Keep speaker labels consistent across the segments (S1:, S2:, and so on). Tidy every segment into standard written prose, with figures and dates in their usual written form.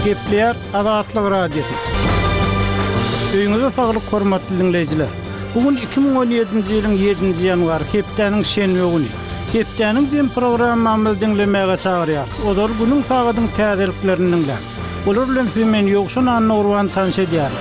S1: Gepler Azatlyk Radiosu. Öýüňize saglyk hormatly dinleýijiler. Bugün 2017-nji ýylyň 7-nji ýanwary hepdeniň şenbe güni. Hepdeniň jem programmamy dinlemäge çagyrýar. Olar bunyň sagadyň täzeliklerini dinler. Olar bilen men ýokşun anny urwan tanış edýär.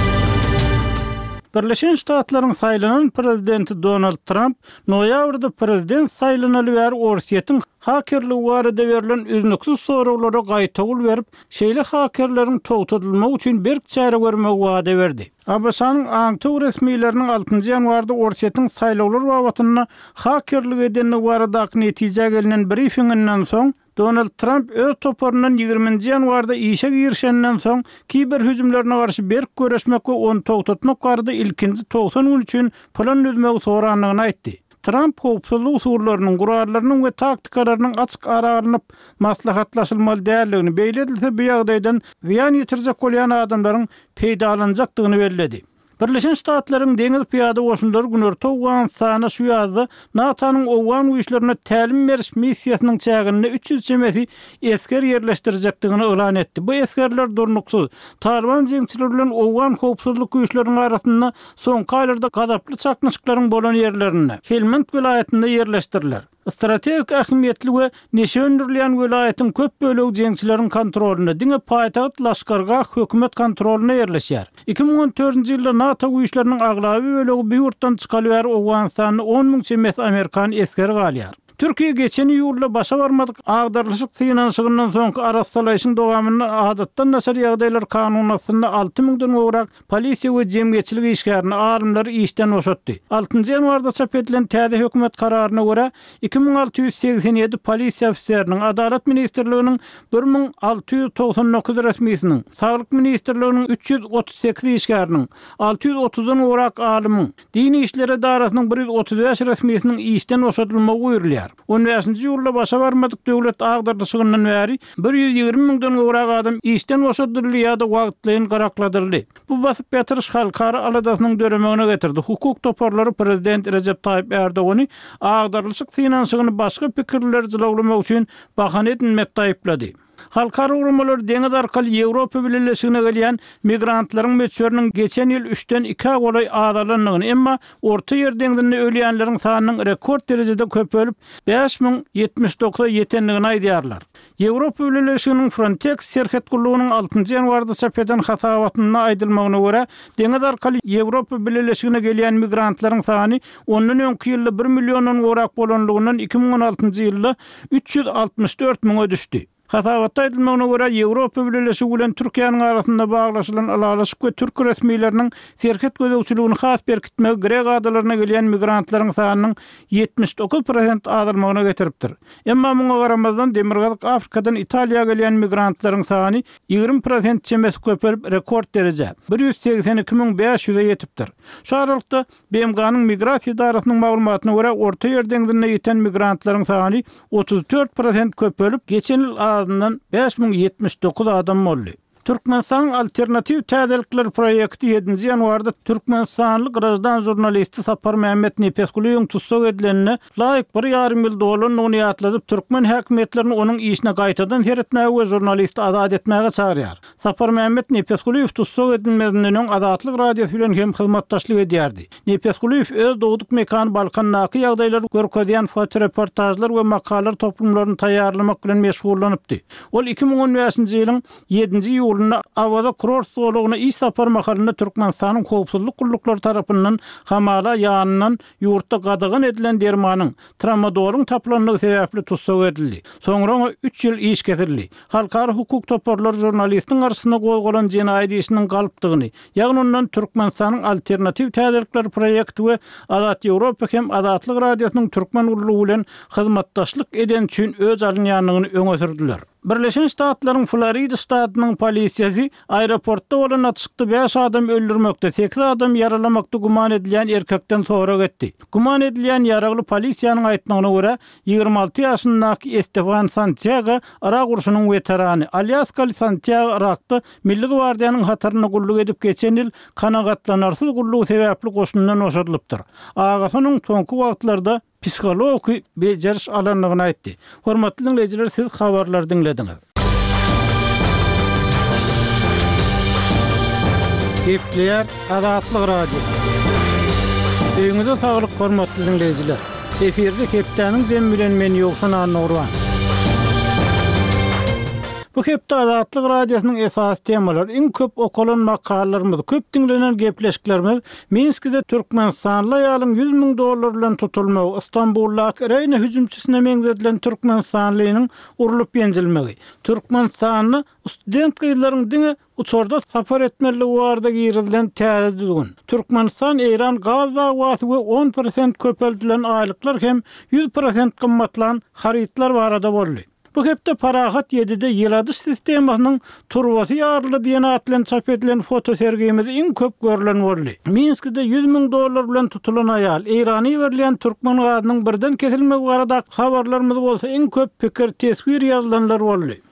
S1: Birleşen Ştatlaryň saýlanan prezidenti Donald Trump noýabrda prezident saýlanaly bäri Orsiýetiň hakerligi barada berilen üznüksiz soraglara gaýtagul berip, şeýle hakerleriň togtadylmagy üçin berk çäre görmek wada berdi. Abaşanyň aňtyk resmiýetleriniň 6-njy ýanwarda Orsiýetiň saýlawlar babatyna hakerlik edenligi baradaky netije gelinen briefinginden soň Donald Trump öz toparынан 20-nji ýanwarda işe girişenden soň kiber hüjümlerine garşy berk göreşmek we onu togtatmak barada ilkinji 90 gün üçin plan düzmegi soranlygyny aýtdy. Trump howpsuzlyk usullarynyň, gurallarynyň we taktikalarynyň açyk aralanyp maslahatlaşylmaly däldigini beýledilse bu ýagdaýdan ziýan ýetirjek bolýan adamlaryň peýdalanjakdygyny bellädi. Birleşen Ştatlaryň deňiz piýada goşunlary Günorta Awganystana şu ýazda NATO'nyň Owgan güýçlerine tälim beriş missiýasynyň çägine 300 çemesi esker ýerleşdirjekdigini elan etdi. Bu eskerler durnuksuz Taliban jeňçileri bilen Owgan howpsuzlyk güýçleriniň arasynda soňky aýlarda gadaply çaknaşyklaryň bolan ýerlerine Helmand vilayetinde ýerleşdirilýär. Strategik ähmiýetli we neşe öndürilýän vilayetin köp bölegi jeňçileriň kontrolünde, diňe paýtagat Laşkargah hökümet kontrolüne ýerleşýär. 2014-nji ýylda NATO güýçleriniň aglaby bölegi bu ýurtdan çykalyar Owganystanyň 10.000 çemes Amerikan eskeri galýar. Türkiýe geçen ýylda başa barmadyk agdarlyşyk finansygynyň soňky arasalaýyşyň dowamyny adatdan naçar ýagdaýlar kanunasyna 6.000-den gowrak polisiýa we jemgyýetçilik işgärini arymlary işden boşatdy. 6-njy ýanwarda çap edilen täze hökümet kararyna görä 2687 polisiýa ofisleriniň, Adalet ministrliginiň 1699 resmiýetiniň, Saglyk ministrliginiň 338 işgäriniň, 630-dan gowrak alymyň, dini işlere darasynyň 135 resmiýetiniň işden boşatylmagy buyurulýar. 15-nji ýylda başa barmadyk döwlet agdarlyşygynyň bäri 120.000-den gowrak adam işden boşatyldy ýa-da wagtlyň garakladyldy. Bu basyp ýatyryş halkara aladasynyň döremegine getirdi. Hukuk toparlary prezident Recep Tayyip Erdoğan'y agdarlyşyk finansygyny başga pikirler jylawlamak üçin bahane edilmekde aýyplady. Halkara urumlar deňiz arkaly Ýewropa Birleşigine gelýän migrantlaryň meçörünün geçen ýyl 3-den 2 golay adalanlygyny, emma orta ýer deňizinde ölýänleriň sanynyň rekord derejede köpelip 5079-a ýetenligini aýdýarlar. Ýewropa Birleşiginiň Frontex serhet gullugynyň 6-njy ýanwarda çap eden hasabatyna aýdylmagyna görä, deňiz arkaly Ýewropa Birleşigine gelýän migrantlaryň sany ondan öňki ýylda 1 millionddan gowrak bolanlygyndan 2016-njy ýylda 364.000-a düşdi. Hasabatda edilmegine görä Ýewropa Birleşigi bilen Türkiýanyň arasynda baglaşylan alalaşyk we türk resmiýetleriniň serhet gözegçiligini has berkitmegi Grek adalaryna gelýän migrantlaryň sanynyň 79% azalmagyna getiripdir. Emma muňa garamazdan Demirgazyk Afrikadan Italiýaga gelýän migrantlaryň sany 20% çemes köpelip rekord dereje 182.500-e ýetipdir. Şu aralykda BMG'nyň migrasiýa idarasynyň maglumatyna görä orta ýer deňizinde ýeten migrantlaryň sany 34% köpelip geçen ýyl 5079 adam boldy. Türkmenistan Alternativ Täzelikler projekti 7-nji ýanwarda Türkmenistanlyk grajdan jurnalisti Sapar Mehmet Nepesgulyň tutsak edilenine laýyk $1,5 milyon ýatladyp Türkmen häkimetlerini onuň işine gaýtadan heretmäge we jurnalisti azat etmäge çagyrýar. Sapar Mehmet Nepesguly tutsak edilmesinden Azatlyk Radiosu bilen hem hyzmatdaşlyk edýärdi. Nepesguly öz dowduk mekany Balkandaky ýagdaýlary görkezýän fotoreportajlar we makalar toplumlaryny taýýarlamak bilen meşgullanypdy. Ol 2015-nji ýylyň 7-nji awada kurort solugyna iş saparmakalynda Türkmenistanyň howpsuzlyk gullukları tarapyndan hamala ýanynyň ýurtda gadagyn edilen dermanyň Tramadorun taplanlygy sebäpli tutsak edildi. Soňra 3 ýyl iş kesildi. Halkara hukuk toparlary jurnalistiň arasynda golgolan jenaýat işiniň galypdygyny, ýagny ondan Türkmenistanyň Alternativ Täzelikler projekti we Azat Ýewropa hem Azatlyk Radiosynyň türkmen urlugy bilen hyzmatdaşlyk eden üçin öz alynýanlygyny öňe sürdiler. Birleşen Ştatlaryň Florida ştatynyň polisiýasy aeroportda bolan atışykda 5 adam öldürmekde, 8 adam yaralamakda guman edilýän erkekden sorak etdi. Guman edilýän yaragly polisiýanyň aýtmagyna görä 26 ýaşyndaky Esteban Santiago Irak urşunyň weterany. Alyaska Santiago Irakda Milli Gwardiýanyň hataryna gulluk edip geçen ýyl kanagatlanarsyz gullugy sebäpli goşundan oşadylypdyr. Agasynyň soňky wagtlarda psikologik beceriş alanlygyny aýtdy. Hormatly dinleýijiler, siz habarlar dinlediňiz. Gepleýär Azatlyk radio. Öňüňizde saglyk hormatly dinleýijiler. Eferde hepdeniň jem bilen men ýoksan Nurwan. Bu hepde Azatlyk radiosynyň esas temalary, iň köp okulan makalarymyz, köp dinlenen gepleşiklerimiz Minskide Türkmenistanly ýalyň $100,000 bilen tutulmagy, Istanbuldaky Reyna hüjümçisine meňzedilen Türkmenistanlynyň urulyp ýenjilmegi, Türkmenistanly student gyýlaryň diňe uçorda sapar etmeli warda girilen täze Türkmenistan Eýran gaz zawaty we 10% köpeldilen aýlyklar hem 100% gymmatlan harytlar barada boldy. Bu hepde parahat 7-de ýyladys sistemasynyň turwasy ýarly diýen atlan çap edilen foto sergimizde iň köp görülen boldy. Minskide $100,000 bilen tutulan aýal Eýrany berlen türkmen gazynyň birden kesilmegi barada habarlarymyz bolsa iň köp pikir tesbir ýazylanlar boldy.